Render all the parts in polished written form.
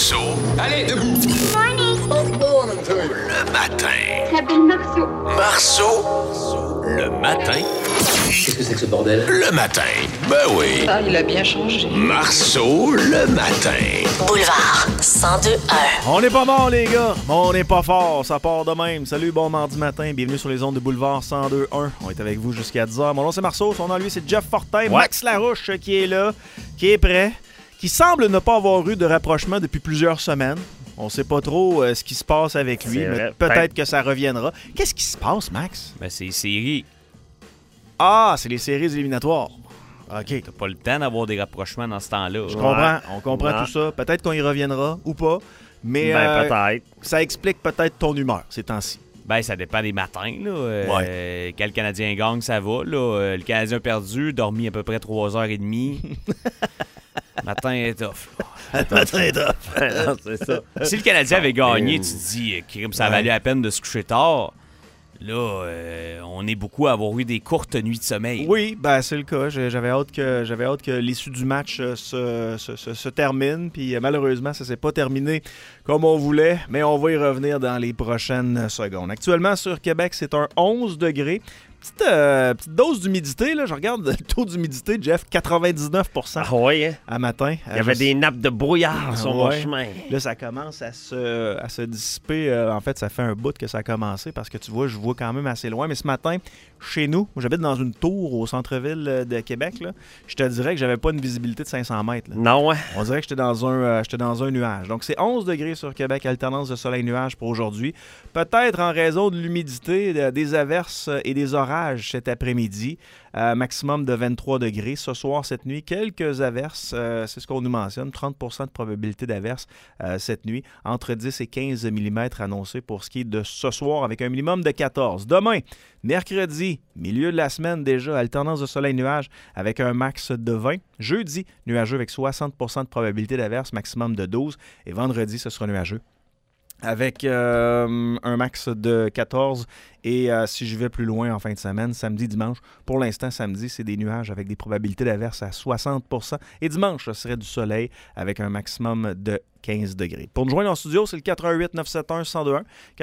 Marceau. Allez, debout. Le matin. Je m'appelle Marceau. Marceau. Le matin. Qu'est-ce que c'est que ce bordel? Le matin. Ben oui. Ah, il a bien changé. Marceau, le matin. Boulevard 102.1. On n'est pas mort, les gars, mais on n'est pas fort, ça part de même. Salut, bon mardi matin, bienvenue sur les ondes de Boulevard 102.1. On est avec vous jusqu'à 10h. Mon nom, c'est Marceau, son nom, lui, c'est Jeff Fortin. Max Larouche qui est là, qui est prêt, qui semble ne pas avoir eu de rapprochement depuis plusieurs semaines. On sait pas trop ce qui se passe avec lui, mais peut-être que ça reviendra. Qu'est-ce qui se passe, Max? Ben, c'est les séries. Ah, c'est les séries éliminatoires. OK. T'as pas le temps d'avoir des rapprochements dans ce temps-là. Je comprends, on comprend tout ça. Peut-être qu'on y reviendra ou pas, mais peut-être. Ça explique peut-être ton humeur ces temps-ci. Ben, ça dépend des matins. Là. Quand le Canadien gagne, ça va. Là. Le Canadien a perdu, dormi à peu près 3h30. Matin est tough. Matin est tough. Non, c'est ça. Si le Canadien avait gagné, tu te dis que ça valait la peine de se coucher tard. Là, on est beaucoup à avoir eu des courtes nuits de sommeil. Oui, ben c'est le cas. J'avais hâte que l'issue du match se termine. Puis malheureusement, ça s'est pas terminé comme on voulait. Mais on va y revenir dans les prochaines secondes. Actuellement, sur Québec, c'est un 11 degrés. Petite dose d'humidité, là. Je regarde le taux d'humidité, Jeff, 99%. Ah oui, hein? À matin. Il y avait des nappes de brouillard sur mon chemin. Là, ça commence à se dissiper. En fait, ça fait un bout que ça a commencé parce que tu vois, je vois quand même assez loin. Mais ce matin, chez nous, j'habite dans une tour au centre-ville de Québec, là, je te dirais que j'avais pas une visibilité de 500 mètres. Là. Non, ouais. On dirait que j'étais dans un nuage. Donc, c'est 11 degrés sur Québec, alternance de soleil-nuage pour aujourd'hui. Peut-être en raison de l'humidité, des averses et des orages cet après-midi. Maximum de 23 degrés. Ce soir, cette nuit, quelques averses. C'est ce qu'on nous mentionne. 30% de probabilité d'averses cette nuit. Entre 10 et 15 mm annoncés pour ce qui est de ce soir avec un minimum de 14. Demain, mercredi, milieu de la semaine déjà, alternance de soleil-nuage avec un max de 20. Jeudi, nuageux avec 60% de probabilité d'averses, maximum de 12. Et vendredi, ce sera nuageux avec un max de 14. Et si je vais plus loin en fin de semaine, samedi, dimanche, pour l'instant, samedi, c'est des nuages avec des probabilités d'averse à 60%. Et dimanche, ce serait du soleil avec un maximum de 15 degrés. Pour nous joindre en studio, c'est le 88-971-1021.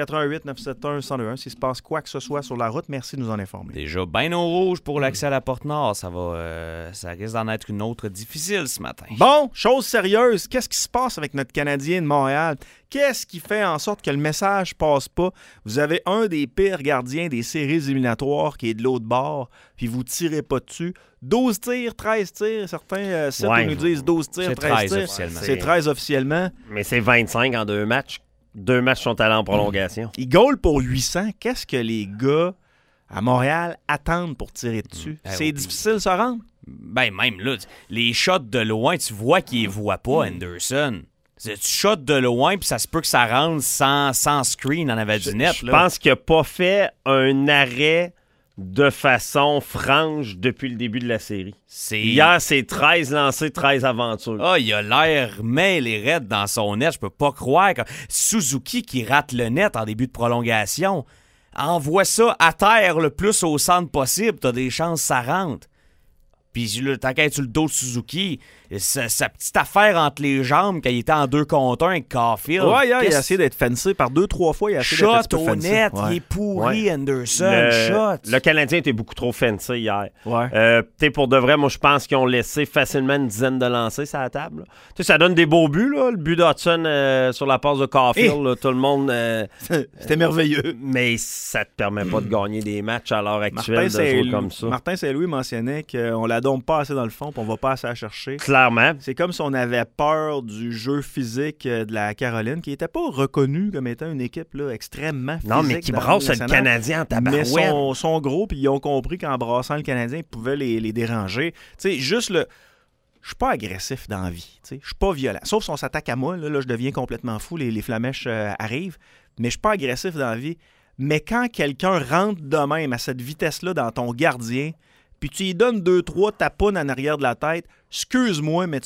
88-971-1021. S'il se passe quoi que ce soit sur la route, merci de nous en informer. Déjà bien au rouge pour l'accès à la Porte-Nord. Ça risque d'en être une autre difficile ce matin. Bon, chose sérieuse, qu'est-ce qui se passe avec notre Canadien de Montréal? Qu'est-ce qui fait en sorte que le message passe pas? Vous avez un des pires gardiens des séries éliminatoires qui est de l'autre bord, puis vous tirez pas dessus. 12 tirs, 13 tirs. Certains sites nous disent 12 tirs, c'est 13 tirs. Officiellement. C'est 13 officiellement. Mais c'est 25 en 2 matchs. 2 matchs sont allés en prolongation. Il goal pour 800. Qu'est-ce que les gars à Montréal attendent pour tirer dessus? C'est difficile de se rendre? Ben même là, les shots de loin, tu vois qu'ils ne voient pas, Anderson. Tu shots de loin, puis ça se peut que ça rentre sans screen en avant du net. Je pense qu'il n'a pas fait un arrêt de façon franche depuis le début de la série. Hier, c'est 13 lancés, 13 aventures. Ah, il a l'air mêlé et raide dans son net. Je peux pas croire. Suzuki qui rate le net en début de prolongation. Envoie ça à terre le plus au centre possible. T'as des chances que ça rentre. Puis là, tant qu'à être sur le dos de Suzuki, sa petite affaire entre les jambes quand il était en 2 contre 1 avec Caulfield. Ouais, il a essayé d'être fancy par 2-3 fois. Il a essayé d'être un petit peu au fancy. net, il est pourri, Anderson. Le Canadien était beaucoup trop fancy hier. Ouais. Pour de vrai, moi, je pense qu'ils ont laissé facilement une dizaine de lancers sur la table. Ça donne des beaux buts, là, le but d'Hudson sur la passe de Caulfield. Là, tout le monde... C'était merveilleux. Mais ça te permet pas de gagner des matchs à l'heure actuelle de jouer comme ça. Martin Saint-Louis mentionnait qu'on la donne pas assez dans le fond puis on va pas assez la chercher. Clairement. C'est comme si on avait peur du jeu physique de la Caroline, qui n'était pas reconnue comme étant une équipe là, extrêmement physique. Non, mais qui brasse le Canadien en tabarouette. Mais sont gros, puis ils ont compris qu'en brassant le Canadien, ils pouvaient les déranger. Tu sais, juste le... Je suis pas agressif dans la vie. Je suis pas violent. Sauf si on s'attaque à moi, là je deviens complètement fou, les flamèches arrivent. Mais je suis pas agressif dans la vie. Mais quand quelqu'un rentre de même à cette vitesse-là dans ton gardien, puis tu lui donnes 2-3 tapounes en arrière de la tête, excuse-moi, mais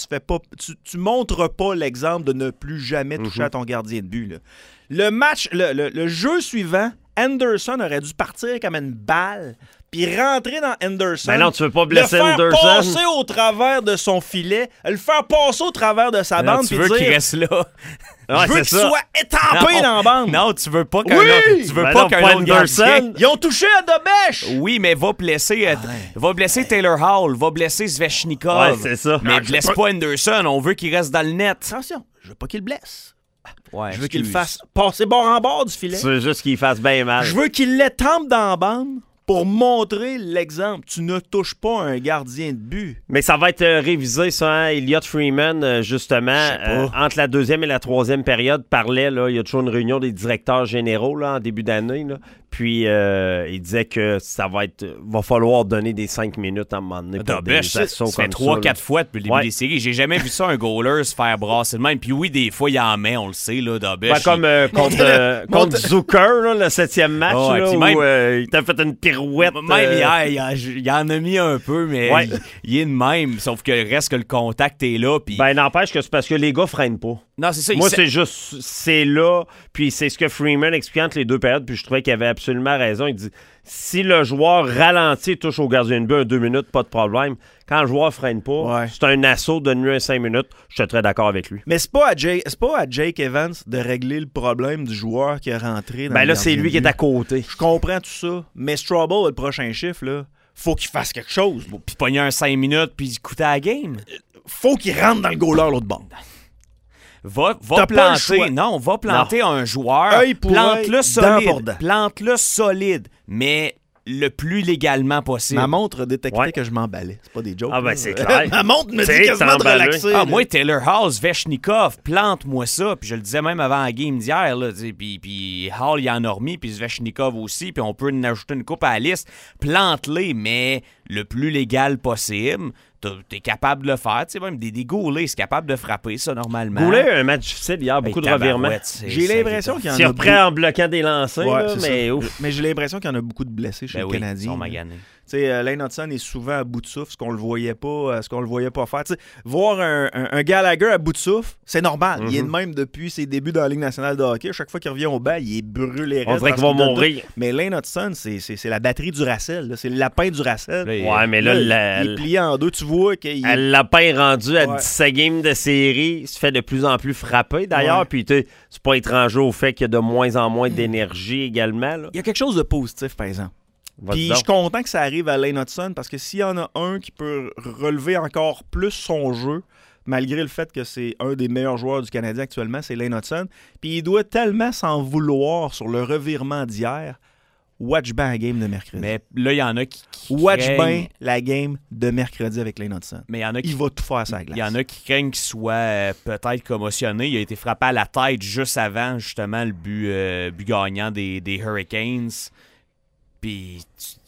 tu montres pas l'exemple de ne plus jamais toucher à ton gardien de but. Là. Le match, le jeu suivant, Anderson aurait dû partir comme une balle puis rentrer dans Anderson. Ben non, tu veux pas blesser le faire Anderson. passer au travers de son filet, le faire passer au travers de sa bande Tu puis veux dire... qu'il reste là. Je veux qu'il soit étampé dans la bande. Non, tu veux pas qu'un Oui! autre, tu veux Ben pas non, qu'un pas autre Anderson. gardien- Ils ont touché à Dobèche. Oui, mais va blesser Taylor Hall, va blesser Svechnikov. Ouais, c'est ça. Mais blesse pas Anderson, on veut qu'il reste dans le net. Attention, je veux pas qu'il le blesse. Ouais, Je veux qu'il le excuse. fasse passer bord en bord du filet. Tu veux juste qu'il fasse bien mal. Je veux qu'il l'étampe dans la bande pour montrer l'exemple. Tu ne touches pas un gardien de but. Mais ça va être révisé, ça. Hein? Elliott Freeman, justement, entre la deuxième et la troisième période, parlait. Là, il y a toujours une réunion des directeurs généraux là, en début d'année. Là. Puis, il disait que va falloir donner des 5 minutes à un moment donné. Pour des assauts ça fait comme 3-4 fois depuis le début des séries. J'ai jamais vu ça, un goaler se faire brasser de même. Puis oui, des fois, il en met, on le sait, là, Dobèche. Ouais, comme contre Zucker, là, le 7e match, Ouais, là, puis où même- il t'a fait une pirouette. Même hier, il en a mis un peu, mais Ouais. il est de même. Sauf que reste que le contact est là. Puis... Ben, n'empêche que c'est parce que les gars freinent pas. non, c'est ça. Moi, c'est là, puis c'est ce que Freeman expliquait entre les deux périodes, puis je trouvais qu'il avait absolument raison. Il dit, si le joueur ralentit et touche au gardien de but en 2 minutes, pas de problème. Quand le joueur freine pas, Ouais. c'est un assaut, donne-lui un 5 minutes, je suis très d'accord avec lui. Mais c'est pas à Jake Evans de régler le problème du joueur qui est rentré dans Ben le là, c'est gardien lui de qui est but. à côté. Je comprends tout ça, mais Strouble, le prochain chiffre, là, faut qu'il fasse quelque chose. Puis pogner un 5 minutes, puis il coûtait à la game. Faut qu'il rentre dans le goaler l'autre bord. Va T'as pas le choix. planter. Non, va planter un joueur. Œil pour Plante-le œil, dent pour solide. dent. Plante-le solide. Mais le plus légalement possible. Ma montre détectait Ouais. que je m'emballais. C'est pas des jokes. Ah ben, là. c'est clair. Ma montre me C'est dit quasiment de emballé. relaxer. Ah, là. moi, Taylor Hall, Svechnikov, plante-moi ça. Puis je le disais même avant la game d'hier. Là, tu sais, puis Hall, il en a remis, puis Svechnikov aussi. Puis on peut en ajouter une coupe à la liste. Plante-les, mais le plus légal possible. T'es capable de le faire. Tu sais, même des goalers, c'est capable de frapper ça normalement. Goulet a un match difficile hier, beaucoup de revirements. J'ai l'impression qu'il y en S'il a reprend en bloquant des lancers, Ouais, là, c'est mais ça. ouf. Mais j'ai l'impression qu'il y en a beaucoup de blessés chez Ben le oui, Canadien. ils sont là. maganés. Tu sais, Lane Hudson est souvent à bout de souffle, ce qu'on le voyait pas faire. Tu sais, voir un Gallagher à bout de souffle, c'est normal. Il est de même depuis ses débuts dans la Ligue nationale de hockey. Chaque fois qu'il revient au banc, il est brûlé. On dirait qu'il va mourir. Mais Lane Hudson, c'est la batterie du Racel. là. C'est le lapin du Racel. Là, Ouais, mais là, il est plié en deux. Tu vois qu'il est... le lapin est rendu à Ouais. 17 games de série. Il se fait de plus en plus frapper, d'ailleurs. Ouais. Puis, tu sais, c'est pas étranger au fait qu'il y a de moins en moins d'énergie également. Là. Il y a quelque chose de positif, par exemple. Vas-y Puis je donc. suis content que ça arrive à Lane Hudson parce que s'il y en a un qui peut relever encore plus son jeu, malgré le fait que c'est un des meilleurs joueurs du Canadien actuellement, c'est Lane Hudson. Puis il doit tellement s'en vouloir sur le revirement d'hier. Watch bien la game de mercredi. Mais là, il y en a qui Watch craignent- bien la game de mercredi avec Lane Hudson. Mais il y en a qui Il va tout faire à sa glace. Il y en a qui craignent qu'il soit peut-être commotionné. Il a été frappé à la tête juste avant, justement, le but gagnant des Hurricanes. Puis,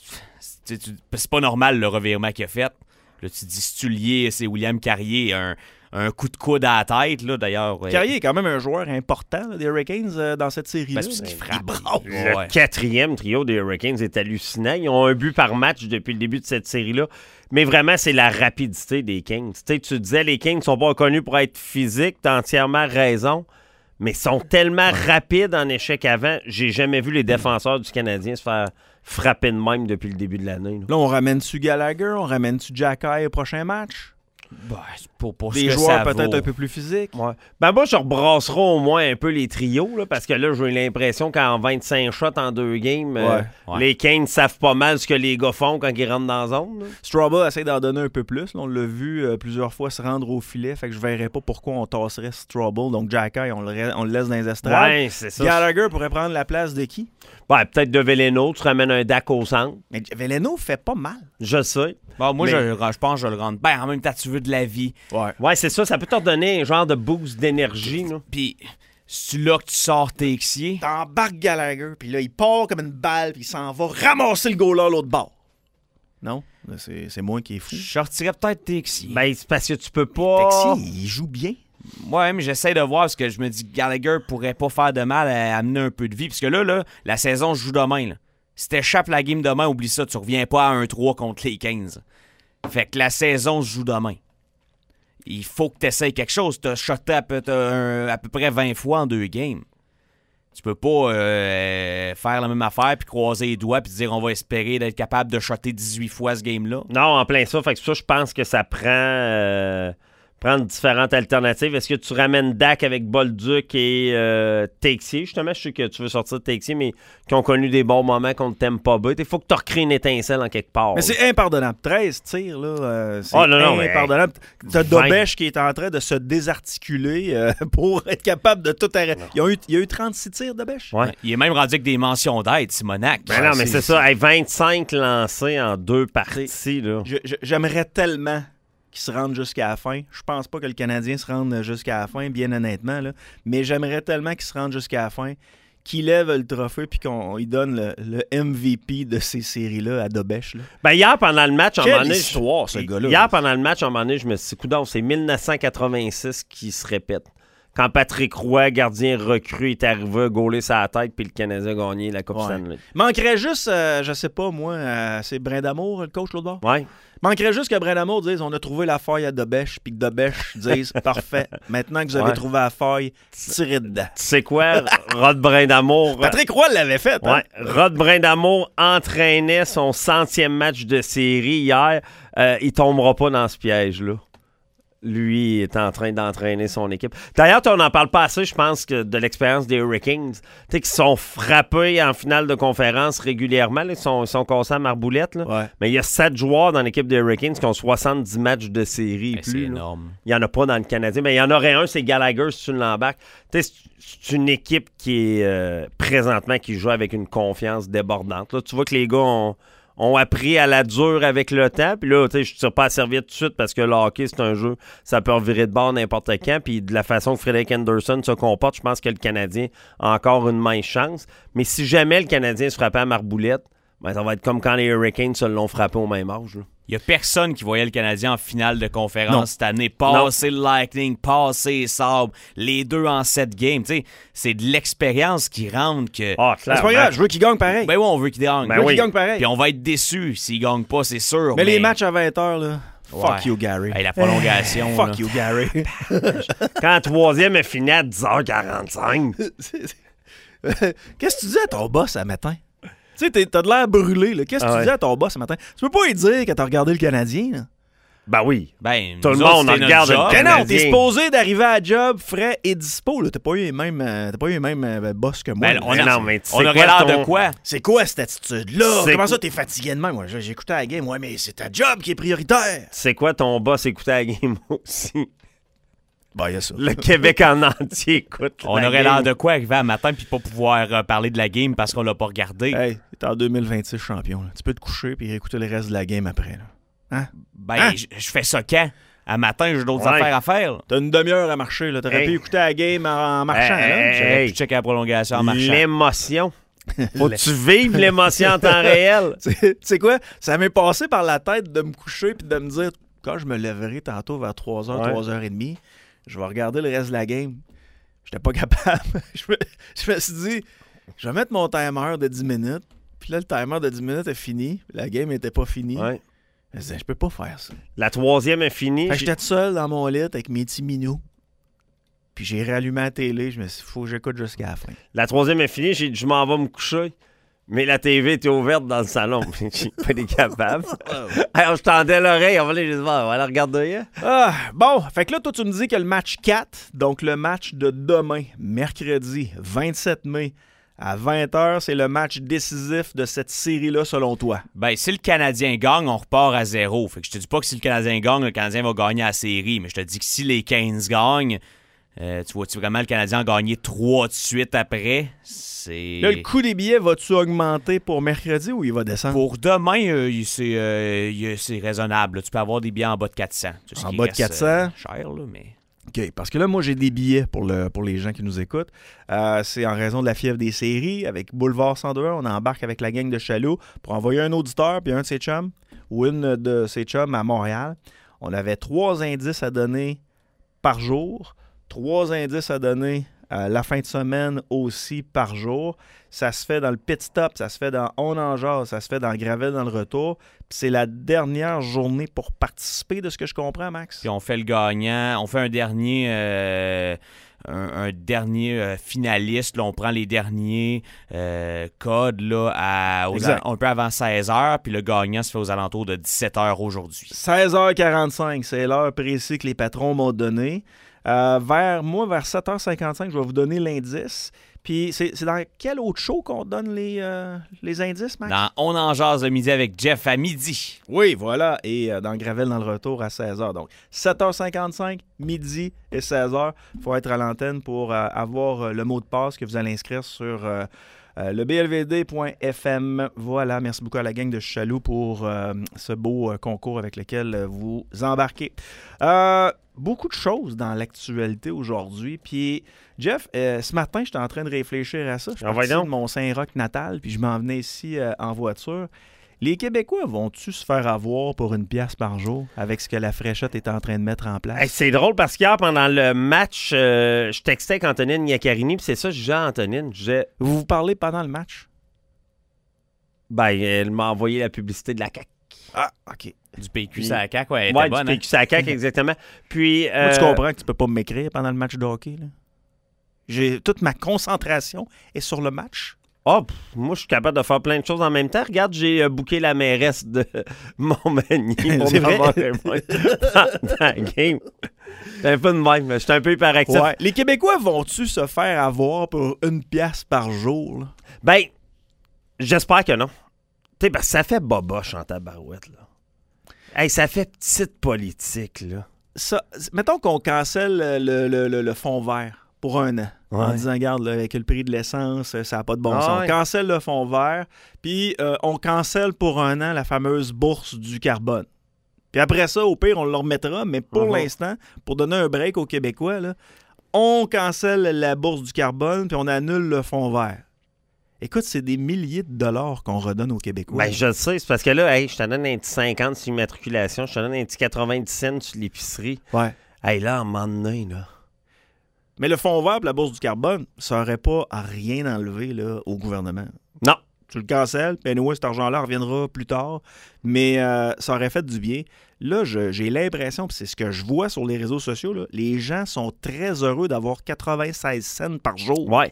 c'est pas normal le revirement qu'il a fait. Là, tu te dis, si tu lié, c'est William Carrier, un coup de coude à la tête, là, d'ailleurs. Carrier est quand même un joueur important là, des Hurricanes dans cette série-là. Parce qu'il frappe. Il brasse. Le Ouais. 4e trio des Hurricanes est hallucinant. Ils ont un but par match depuis le début de cette série-là. Mais vraiment, c'est la rapidité des Kings. Tu sais, tu disais les Kings ne sont pas connus pour être physiques. Tu as entièrement raison. Mais ils sont tellement rapides en échec avant. J'ai jamais vu les défenseurs du Canadien se faire frapper de même depuis le début de l'année. là. Là, on ramène-tu Gallagher? On ramène-tu Jacky au prochain match? Ben, c'est pour Des ce que joueurs ça peut-être vaut. un peu plus physiques. Ouais. Ben moi, je rebrasserai au moins un peu les trios, là, parce que là, j'ai l'impression qu'en 25 shots en 2 games, Ouais. les Canes savent pas mal ce que les gars font quand ils rentrent dans la zone. là. Strauba essaie d'en donner un peu plus. Là, on l'a vu plusieurs fois se rendre au filet. Fait que je verrais pas pourquoi on tasserait Strauba. Donc Jacky, on le laisse dans les estrades. Ouais, c'est ça. Gallagher pourrait prendre la place de qui? Ouais, peut-être de Veleno, tu ramènes un DAC au centre. Mais Veleno fait pas mal. Je sais. Bon, moi, Mais- je pense que je le rentre. Ben, en même temps, tu veux de la vie. Ouais. Ouais, c'est ça. Ça peut te redonner un genre de boost d'énergie. là. Puis, c'est là que tu sors Texier. T'embarques Gallagher, puis là, il part comme une balle, puis il s'en va ramasser le goaler à l'autre bord. Non? Là, c'est moi qui est fou. Je sortirais peut-être Texier. Ben, c'est parce que tu peux pas... Texier, il joue bien. Ouais, mais j'essaie de voir parce que je me dis que Gallagher pourrait pas faire de mal à amener un peu de vie. Parce que là, la saison se joue demain. Là. Si t'échappes la game demain, oublie ça, tu reviens pas à 1-3 contre les 15. Fait que la saison se joue demain. Il faut que tu essaies quelque chose. T'as shoté à peu près 20 fois en 2 games. Tu peux pas faire la même affaire puis croiser les doigts puis dire on va espérer d'être capable de shotter 18 fois ce game-là. Non, en plein ça. Fait que ça, je pense que ça prendre différentes alternatives. Est-ce que tu ramènes Dak avec Bolduc et Texier? Justement, je sais que tu veux sortir de Texier, mais qui ont connu des bons moments contre Tampa Bay. Il faut que tu recrées une étincelle en quelque part. Mais c'est impardonnable. 13 tirs, là. C'est non, impardonnable. T'as Dobesch qui est en train de se désarticuler pour être capable de tout arrêter. Il y a eu 36 tirs, Dobesch? Ouais. Il est même rendu avec des mentions d'aide, Simonac. Ben non, mais c'est ça. 25 lancés en 2 parties. Là. J'aimerais tellement qui se rendent jusqu'à la fin. Je pense pas que le Canadien se rende jusqu'à la fin, bien honnêtement, là. Mais j'aimerais tellement qu'il se rende jusqu'à la fin, qu'il lève le trophée puis qu'on lui donne le MVP de ces séries-là à Dobesch. Là. Ben hier, pendant le match, Quelle histoire, ce gars-là. Hier, pendant le match, je me suis dit, coudonc, c'est 1986 qui se répète. Quand Patrick Roy, gardien recru, est arrivé, gaulé sa tête, puis le Canadien a gagné la Coupe Stanley. Manquerait juste, je sais pas, moi, c'est Brindamour, le coach, l'autre bord? Ouais. Manquerait juste que Brindamour dise on a trouvé la faille à Dobesch, puis que Dobesch dise parfait, maintenant que vous avez trouvé la faille, tirez dedans. Tu sais quoi, Rod Brindamour. Patrick Roy l'avait fait. Hein? Ouais. Rod Brindamour entraînait son 100e match de série hier. Il tombera pas dans ce piège-là. Lui est en train d'entraîner son équipe. D'ailleurs, on n'en parle pas assez, je pense, que de l'expérience des Hurricanes. Tu sais, qui sont frappés en finale de conférence régulièrement. Là. Ils sont cassés à marboulette. Là. Ouais. Mais il y a 7 joueurs dans l'équipe des Hurricanes qui ont 70 matchs de série et plus. C'est énorme. Il n'y en a pas dans le Canadien. Mais il y en aurait un, c'est Gallagher, si tu l'embarques. Tu sais, c'est une équipe qui est présentement qui joue avec une confiance débordante. Là, tu vois que les gars ont appris à la dure avec le temps. Puis là, tu sais, je ne tire pas à servir tout de suite parce que le hockey, c'est un jeu, ça peut revirer de bord n'importe quand. Puis de la façon que Frederick Anderson se comporte, je pense que le Canadien a encore une mince chance. Mais si jamais le Canadien se frappait à marboulette, ben, ça va être comme quand les Hurricanes se l'ont frappé au même âge. Là. Il n'y a personne qui voyait le Canadien en finale de conférence cette année. Passer le Lightning, passer les Sabres, les deux en 7 games. Tu sais, c'est de l'expérience qui rentre que... Ah, C'est pas grave, je veux qu'il gagne pareil. Ben oui, on veut qu'il gagne. Ben je veux oui. qu'il gagne pareil. Puis on va être déçus s'il gagne pas, c'est sûr. Mais les matchs à 20h, là, Ouais. fuck you, Gary. Hey, la prolongation. Fuck là. you, Gary. Quand le troisième est fini à 10h45. Qu'est-ce que tu dis à ton boss ce matin? Tu sais, t'as de l'air brûlé. Là. Qu'est-ce que tu dis à ton boss ce matin? Tu peux pas lui dire que t'as regardé le Canadien. Là. Ben oui. Ben, Tout le nous monde autres, c'était regarde notre job. le Mais non, Canadien. t'es supposé d'arriver à la job frais et dispo. Là. T'as pas eu les mêmes boss que moi. Ben, là. on, Mais non, mais tu sais on aurait quoi, l'air ton- de quoi? C'est quoi cette attitude-là? C'est Comment quoi- ça, t'es fatigué de même? Moi, j'écoutais la game. Ouais, mais c'est ta job qui est prioritaire. C'est quoi ton boss écoutait la game aussi? Ben, y a ça. Le Québec en entier écoute. On la aurait game. l'air de quoi arriver à matin puis pas pouvoir parler de la game parce qu'on l'a pas regardé? Hey, t'es en 2026 champion. Là. Tu peux te coucher et écouter le reste de la game après. Là. Hein? Ben, Hein? je fais ça quand? À matin, j'ai d'autres Ouais. affaires à faire. Là. T'as une demi-heure à marcher. Là. T'aurais Hey. pu écouter la game en marchant. Hey, là. J'aurais hey. pu checker la prolongation en marchant. L'émotion. Faut que tu vives l'émotion en temps réel. Tu sais quoi? Ça m'est passé par la tête de me coucher puis de me dire, quand je me lèverai tantôt vers 3h, Ouais. 3h30, je vais regarder le reste de la game. J'étais pas capable. je me suis dit, je vais mettre mon timer de 10 minutes. Puis là, le timer de 10 minutes est fini. La game était pas finie. Ouais. Je me disais, je peux pas faire ça. La troisième est finie. Fait que j'étais tout seul dans mon lit avec mes petits minous. Puis j'ai réallumé la télé. Je me suis dit, faut que j'écoute jusqu'à la fin. La troisième est finie. J'ai dit, je m'en vais me coucher. Mais la TV était ouverte dans le salon. J'ai pas été capable. Alors, je tendais l'oreille. On va aller la regarder. Hein? Ah, bon, fait que là, toi, tu me dis que le match 4, donc le match de demain, mercredi 27 mai, à 20h, c'est le match décisif de cette série-là, selon toi. Ben, si le Canadien gagne, on repart à 0. Fait que je te dis pas que si le Canadien gagne, le Canadien va gagner la série. Mais je te dis que si les 15 gagnent, tu vois-tu vraiment le Canadien gagner 3 de suite après? C'est... Là, le coût des billets, va-tu augmenter pour mercredi ou il va descendre? Pour demain, c'est raisonnable. Là. Tu peux avoir des billets en bas de 400. Tu sais, ce En qui bas de reste, 400? cher, là, mais... OK, parce que là, moi, j'ai des billets pour les gens qui nous écoutent. C'est en raison de la fièvre des séries. Avec Boulevard 102, on embarque avec la gang de Chaloux pour envoyer un auditeur puis un de ses chums ou une de ses chums à Montréal. On avait 3 indices à donner par jour, 3 indices à donner la fin de semaine aussi par jour. Ça se fait dans le pit stop, ça se fait dans On en jase, ça se fait dans Gravel dans le retour. Puis c'est la dernière journée pour participer, de ce que je comprends, Max. Puis on fait le gagnant. On fait un dernier un dernier finaliste. Là, on prend les derniers codes là, un peu avant 16h, puis le gagnant se fait aux alentours de 17h aujourd'hui. 16h45, c'est l'heure précise que les patrons m'ont donnée. Vers 7h55, je vais vous donner l'indice. Puis c'est dans quel autre show qu'on donne les indices, Max? Dans On en jase le midi avec Jeff à midi. Oui, voilà. Et dans Gravel dans le retour à 16h. Donc, 7h55, midi et 16h. Il faut être à l'antenne pour avoir le mot de passe que vous allez inscrire sur le blvd.fm. Voilà. Merci beaucoup à la gang de Chaloux pour ce beau concours avec lequel vous embarquez. Beaucoup de choses dans l'actualité aujourd'hui. Puis, Jeff, ce matin, j'étais en train de réfléchir à ça. Je suis parti de mon Saint-Roch natal, puis je m'en venais ici en voiture. Les Québécois vont-tu se faire avoir pour une pièce par jour avec ce que la Fréchette est en train de mettre en place? Hey, c'est drôle parce qu'hier, pendant le match, je textais avec Antonine Niacarini, puis c'est ça, je disais à Antonine, Vous vous parlez pendant le match? Ben, elle m'a envoyé la publicité de la CAQ. Ah, OK. Du PQ à la CAQ, ouais, elle ouais, était bonne. Du PQ à la CAQ, exactement. Puis, moi, tu comprends que tu peux pas m'écrire pendant le match de hockey, là? Toute ma concentration est sur le match. Moi, je suis capable de faire plein de choses en même temps. Regarde, j'ai booké la mairesse de Montmagny. C'est vrai? Dans la game. C'est un peu de même. Je suis un peu hyperactif. Ouais. Les Québécois vont-tu se faire avoir pour une pièce par jour? Là? Ben, j'espère que non. Tu sais, parce que ça fait boboche en tabarouette, là. Hey, ça fait petite politique, là. Ça, mettons qu'on cancelle le fond vert pour un an. Ouais. En disant, regarde, là, avec le prix de l'essence, ça n'a pas de bon sens. On cancelle le fond vert, puis on cancelle pour un an la fameuse bourse du carbone. Puis après ça, au pire, on le remettra, mais pour l'instant, pour donner un break aux Québécois, là, on cancelle la bourse du carbone, puis on annule le fond vert. Écoute, c'est des milliers de dollars qu'on redonne aux Québécois. Ben, je le sais. C'est parce que là, je te donne un petit 50 sur l'immatriculation, je te donne un petit 90 cents sur l'épicerie. Ouais. Hey, là, à un moment donné, là. Mais le fonds vert et la bourse du carbone, ça n'aurait pas à rien enlever là, au gouvernement. Non. Tu le cancelles, puis anyway, cet argent-là reviendra plus tard, mais ça aurait fait du bien. Là, j'ai l'impression, puis c'est ce que je vois sur les réseaux sociaux, là, les gens sont très heureux d'avoir 96 cents par jour. Ouais.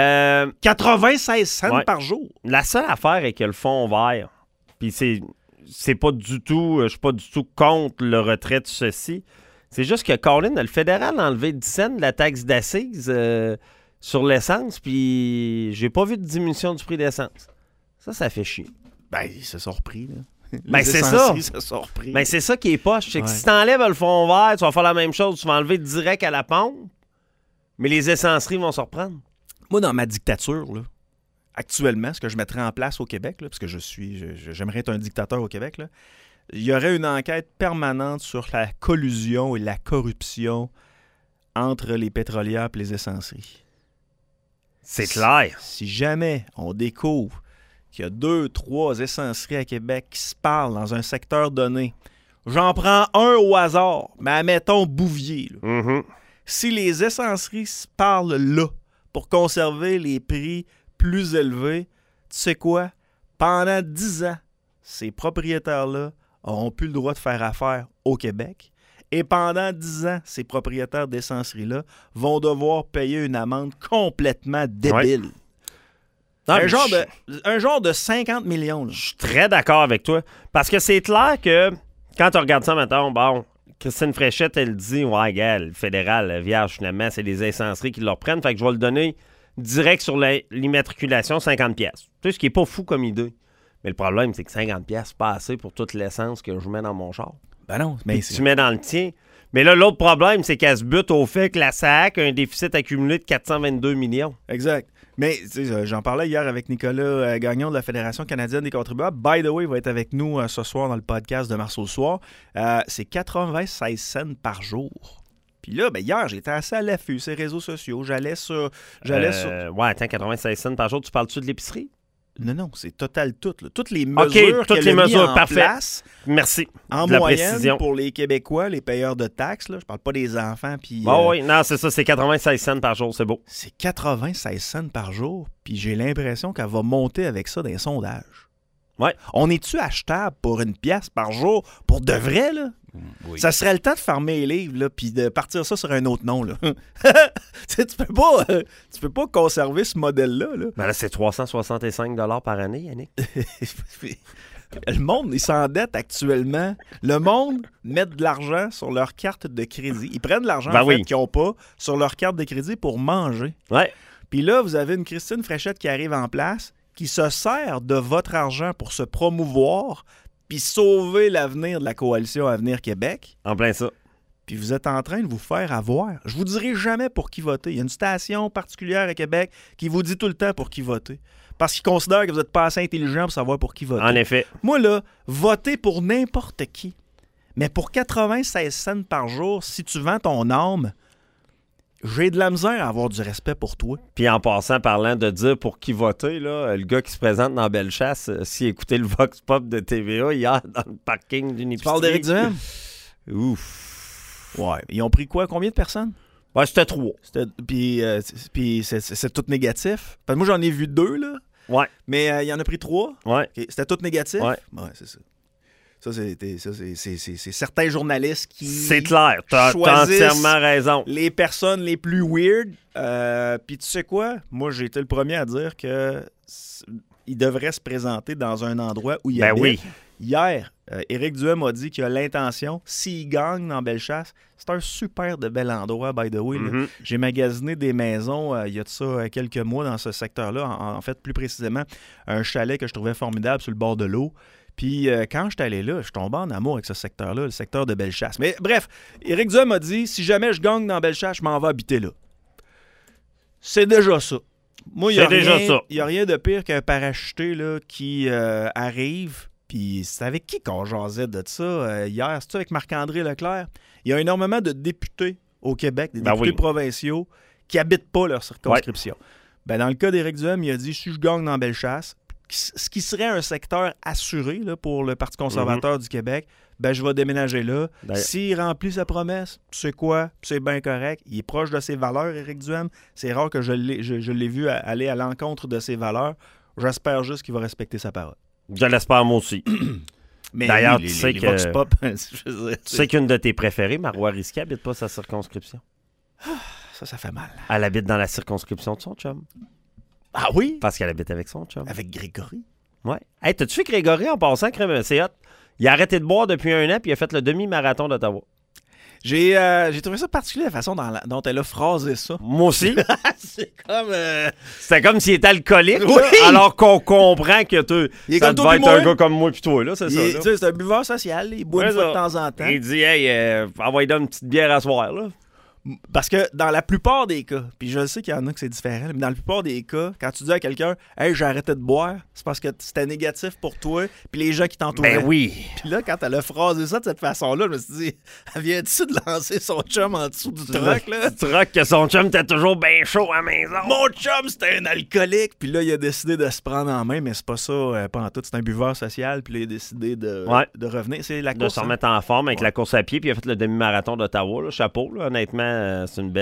96 cents par jour! La seule affaire est que le fonds vert, puis c'est pas du tout, je suis pas du tout contre le retrait de ceci. C'est juste que Colin, le fédéral a enlevé 10 cents de la taxe d'assises sur l'essence, puis j'ai pas vu de diminution du prix d'essence. Ça fait chier. Ben, ils se sont repris, là. Ben, c'est ça. Se sont repris. Ben, c'est ça qui est poche. C'est que si t'enlèves le fond vert, tu vas faire la même chose. Tu vas enlever direct à la pompe, mais les essenceries vont se reprendre. Moi, dans ma dictature, là, actuellement, ce que je mettrais en place au Québec, là, parce que j'aimerais être un dictateur au Québec, là, il y aurait une enquête permanente sur la collusion et la corruption entre les pétrolières et les essenceries. C'est clair. Si jamais on découvre qu'il y a 2-3 essenceries à Québec qui se parlent dans un secteur donné, j'en prends un au hasard, mais admettons Bouvier. Si les essenceries se parlent là pour conserver les prix plus élevés, tu sais quoi? Pendant 10 ans, ces propriétaires-là n'auront plus le droit de faire affaire au Québec. Et pendant 10 ans, ces propriétaires d'essenceries-là vont devoir payer une amende complètement débile. Ouais. Un genre de 50 millions. Je suis très d'accord avec toi. Parce que c'est clair que quand tu regardes ça, mettons, bon, Christine Fréchette, elle dit, ouais, gars, le fédéral, vierge, finalement, c'est les essenceries qui le reprennent. Fait que je vais le donner direct sur l'immatriculation, 50$. Tu sais, ce qui est pas fou comme idée. Mais le problème, c'est que 50$, c'est pas assez pour toute l'essence que je mets dans mon char. Ben non, mais tu mets dans le tien. Mais là, l'autre problème, c'est qu'elle se bute au fait que la SAC a un déficit accumulé de 422 millions. Exact. Mais j'en parlais hier avec Nicolas Gagnon de la Fédération canadienne des contribuables. By the way, il va être avec nous ce soir dans le podcast de Marceau Soir. C'est 96 cents par jour. Puis là, ben hier, j'étais assez à l'affût, ces réseaux sociaux. J'allais sur... Ouais, attends, 96 cents par jour, tu parles-tu de l'épicerie? Non, c'est total tout. Là. Toutes les mesures toutes les mesures, en parfait. Place. Merci. En de la moyenne, précision. pour les Québécois, les payeurs de taxes, là, je parle pas des enfants. Puis, oui, non, c'est ça, c'est 96 cents par jour, c'est beau. C'est 96 cents par jour, puis j'ai l'impression qu'elle va monter avec ça dans les sondages. Ouais. On est-tu achetable pour une pièce par jour? Pour de vrai, là? Oui. Ça serait le temps de fermer les livres, là, puis de partir ça sur un autre nom, là. Tu peux pas conserver ce modèle-là, là. Ben là, c'est 365 $ par année, Yannick. Le monde, il s'endette actuellement. Le monde met de l'argent sur leur carte de crédit. Ils prennent de l'argent Ben en fait, oui. qu'ils n'ont pas sur leur carte de crédit pour manger. Ouais. Puis là, vous avez une Christine Fréchette qui arrive en place, qui se sert de votre argent pour se promouvoir, puis sauver l'avenir de la coalition Avenir Québec. En plein ça. Puis vous êtes en train de vous faire avoir. Je vous dirai jamais pour qui voter. Il y a une station particulière à Québec qui vous dit tout le temps pour qui voter. Parce qu'ils considèrent que vous n'êtes pas assez intelligent pour savoir pour qui voter. En effet. Moi, là, voter pour n'importe qui. Mais pour 96 cents par jour, si tu vends ton âme, j'ai de la misère à avoir du respect pour toi. Puis en passant, parlant de dire pour qui voter, là, le gars qui se présente dans Bellechasse, s'il écoutait le Vox Pop de TVA hier dans le parking d'une épicerie. Tu parles d'Éric Duhem? Ouf. Ouais. Ils ont pris quoi? Combien de personnes? Ouais, c'était 3. Puis c'est tout négatif. Parce que moi, j'en ai vu 2, là. Ouais. Mais il y en a pris 3. Ouais. OK. C'était tout négatif? Ouais. Ouais, c'est ça. Ça, c'est certains journalistes qui C'est clair. T'as choisissent entièrement raison. les personnes les plus weird. Puis tu sais quoi? Moi, j'ai été le premier à dire que il devrait se présenter dans un endroit où il Ben habite. oui. Hier, Éric Duhem a dit qu'il a l'intention, s'il gagne dans Bellechasse, c'est un super de bel endroit, by the way. Là. Mhm. J'ai magasiné des maisons il y a de ça quelques mois dans ce secteur-là. En fait, plus précisément, un chalet que je trouvais formidable sur le bord de l'eau. Puis quand j'étais allé là, je tombais en amour avec ce secteur-là, le secteur de Bellechasse. Mais bref, Éric Duhem a dit, si jamais je gagne dans Bellechasse, je m'en vais habiter là. C'est déjà ça. Moi, il n'y a rien de pire qu'un parachuté là, qui arrive. Puis c'est avec qui qu'on jasait de ça hier? C'est-tu avec Marc-André Leclerc? Il y a énormément de députés au Québec, des députés provinciaux, qui n'habitent pas leur circonscription. Ouais. Ben, dans le cas d'Éric Duhem, il a dit, si je gagne dans Bellechasse, ce qui serait un secteur assuré là, pour le Parti conservateur du Québec, ben je vais déménager là. S'il remplit sa promesse, c'est quoi? C'est bien correct. Il est proche de ses valeurs, Éric Duhem. C'est rare que je l'ai vu aller à l'encontre de ses valeurs. J'espère juste qu'il va respecter sa parole. Je l'espère moi aussi. Mais d'ailleurs, oui, tu sais les que Vox Pop, tu sais qu'une de tes préférées, Marois Risky, n'habite pas sa circonscription. Ça fait mal. Elle habite dans la circonscription de son chum. Ah oui? Parce qu'elle habite avec son chum. Avec Grégory? Ouais. Hey, t'as-tu vu Grégory en passant, c'est hot? Il a arrêté de boire depuis 1 an puis il a fait le demi-marathon d'Ottawa. J'ai trouvé ça particulier la façon dont elle a phrasé ça. Moi aussi. C'est comme... C'était comme s'il était alcoolique, oui! là, alors qu'on comprend que ça devait être un gars comme moi puis toi, là, c'est ça. Là. C'est un buveur social, il boit une fois de temps en temps. Il dit, hey, envoie-lui une petite bière à soir, là. Parce que dans la plupart des cas, puis je sais qu'il y en a que c'est différent, mais dans la plupart des cas, quand tu dis à quelqu'un « Hey, j'ai arrêté de boire », c'est parce que c'était négatif pour toi puis les gens qui t'entouraient. Ben oui. Puis là, quand elle a phrasé ça de cette façon-là, je me suis dit « Elle vient-tu de lancer son chum en dessous du truck, là? » Le truck que son chum était toujours bien chaud à la maison. Mon chum, c'était un alcoolique! Puis là, il a décidé de se prendre en main, mais c'est pas ça, pas en tout. C'est un buveur social, puis là, il a décidé de revenir. C'est la course. De se remettre en forme avec la course à pied, puis il a fait le demi-marathon d'Ottawa, là. Chapeau, là. Honnêtement, c'est une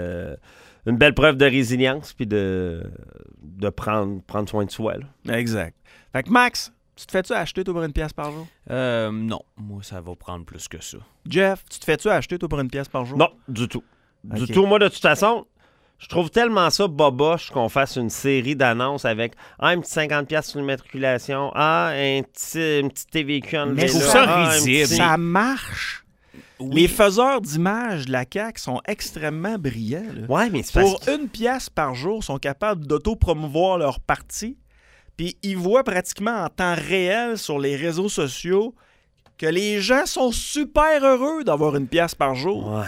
belle preuve de résilience puis de prendre soin de soi. Là. Exact. Fait que Max, tu te fais-tu acheter toi pour une pièce par jour? Non, moi ça va prendre plus que ça. Jeff, tu te fais-tu acheter toi pour une pièce par jour? Non, du tout. Okay. Du tout. Moi, de toute façon, je trouve tellement ça boboche qu'on fasse une série d'annonces avec un petit 50$ sur l'immatriculation, un petit TVQ en Mais je trouve ça risible. Ça marche. Oui. Les faiseurs d'images de la CAQ sont extrêmement brillants. Là. Ouais, mais c'est pour une pièce par jour, ils sont capables d'auto-promouvoir leur parti. Puis ils voient pratiquement en temps réel sur les réseaux sociaux que les gens sont super heureux d'avoir une pièce par jour. Ouais.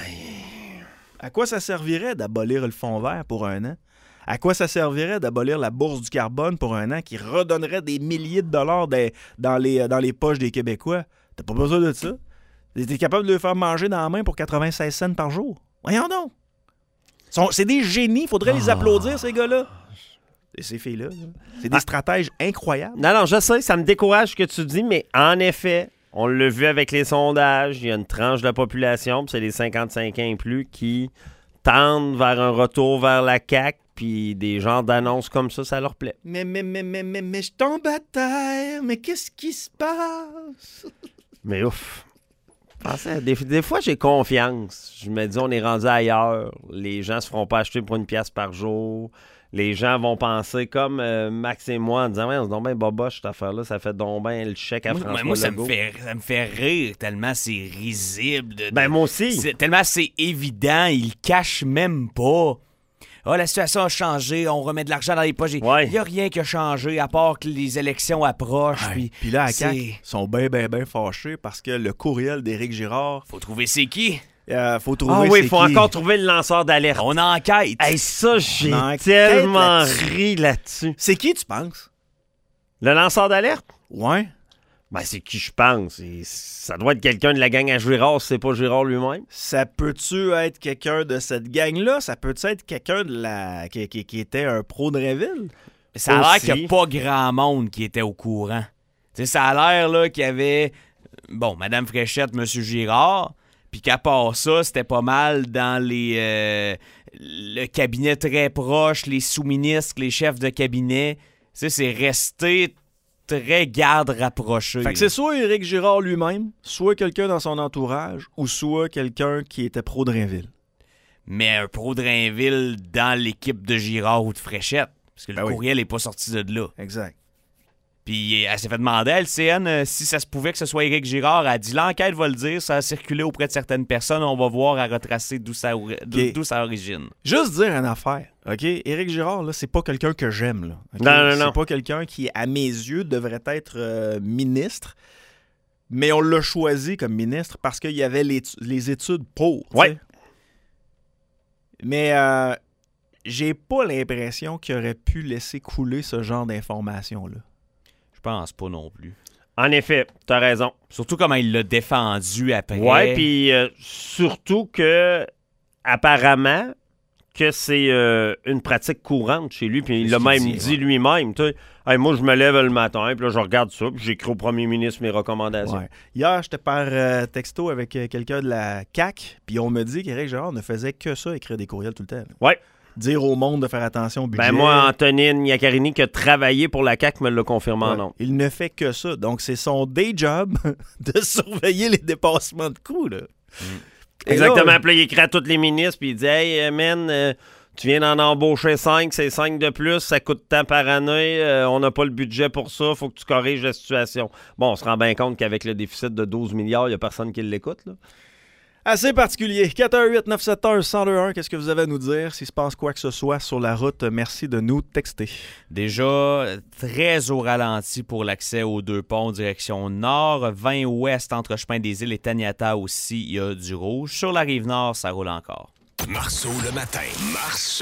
À quoi ça servirait d'abolir le fonds vert pour 1 an? À quoi ça servirait d'abolir la bourse du carbone pour 1 an qui redonnerait des milliers de dollars dans les poches des Québécois? T'as pas besoin de ça? T'es capable de le faire manger dans la main pour 96 cents par jour. Voyons donc. C'est des génies. Il faudrait les applaudir, ces gars-là. Et ces filles-là. Là. C'est des stratèges incroyables. Non, je sais, ça me décourage ce que tu dis, mais en effet, on l'a vu avec les sondages, il y a une tranche de la population, puis c'est les 55 ans et plus, qui tendent vers un retour vers la CAQ, puis des genres d'annonces comme ça leur plaît. Mais, je tombe à terre, mais qu'est-ce qui se passe? Mais ouf. Des fois, j'ai confiance. Je me dis, on est rendu ailleurs. Les gens se feront pas acheter pour 1 pièce par jour. Les gens vont penser comme Max et moi en disant, ouais, c'est donc bien boboche cette affaire-là. Ça fait donc bien le chèque à François Moi, ça Legault. me fait rire tellement c'est risible. Ben, moi aussi. Tellement c'est évident, il cache même pas. Ah, la situation a changé, on remet de l'argent dans les poches. Il Ouais. n'y a rien qui a changé à part que les élections approchent. Puis là, à c'est- CAQ, ils sont bien fâchés parce que le courriel d'Éric Girard, Faut trouver c'est qui. faut trouver Ah oui, c'est il faut qui. encore trouver le lanceur d'alerte. On enquête. Hey, ça, j'ai On enquête tellement là-dessus. ri là-dessus. C'est qui, tu penses? Le lanceur d'alerte? Ouais. Ben, c'est qui je pense. Ça doit être quelqu'un de la gang à Girard, si c'est pas Girard lui-même. Ça peut-tu être quelqu'un de cette gang-là? Ça peut-tu être quelqu'un qui était un pro de Réville? Ça a l'air aussi. qu'il n'y a pas grand monde qui était au courant. Tu sais, ça a l'air là, qu'il y avait, Madame Fréchette, Monsieur Girard, puis qu'à part ça, c'était pas mal dans le cabinet très proche, les sous-ministres, les chefs de cabinet. Tu sais, c'est resté très garde rapproché. Fait que c'est soit Éric Girard lui-même, soit quelqu'un dans son entourage, ou soit quelqu'un qui était pro de Réville. Mais un pro de Rainville dans l'équipe de Girard ou de Fréchette, parce que le Ben oui. courriel n'est pas sorti de là. Exact. Puis elle s'est fait demander à LCN si ça se pouvait que ce soit Éric Girard. Elle a dit l'enquête va le dire, ça a circulé auprès de certaines personnes, on va voir à retracer d'où ça origine. Juste dire une affaire, OK? Éric Girard, là, c'est pas quelqu'un que j'aime, là. OK? Non. C'est pas quelqu'un qui, à mes yeux, devrait être ministre, mais on l'a choisi comme ministre parce qu'il y avait les études pour, tu Ouais. sais. Mais j'ai pas l'impression qu'il aurait pu laisser couler ce genre d'informations-là. Je pense pas non plus. En effet, t'as raison. Surtout comment il l'a défendu après. Ouais, puis surtout que, apparemment, que c'est une pratique courante chez lui, puis il l'a ce même qu'il dit, dit ouais. lui-même. Tu sais, hey, moi, je me lève le matin, puis là, je regarde ça, puis j'écris au premier ministre mes recommandations. Ouais. Hier, j'étais par texto avec quelqu'un de la CAQ, puis on me dit qu'Éric Girard ne faisait que ça, écrire des courriels tout le temps. là. Ouais. Dire au monde de faire attention au budget. Ben moi, Antonine Iaccarini, qui a travaillé pour la CAQ, me l'a confirmé en Ouais. nom. Il ne fait que ça. Donc, c'est son day job de surveiller les dépassements de coûts. Là. Et Exactement. là, Puis là, il écrit à tous les ministres, puis il dit « Hey, man, tu viens d'en embaucher 5, c'est 5 de plus, ça coûte tant par année, on n'a pas le budget pour ça, faut que tu corriges la situation. » Bon, on se rend bien compte qu'avec le déficit de 12 milliards, il n'y a personne qui l'écoute, là. assez particulier. 418-971-1021, qu'est-ce que vous avez à nous dire? S'il se passe quoi que ce soit sur la route, merci de nous texter. Déjà, très au ralenti pour l'accès aux 2 ponts direction nord. 20 ouest entre Chemin des Îles et Taniata aussi, il y a du rouge. Sur la rive nord, ça roule encore. Marceau le matin. Marceau.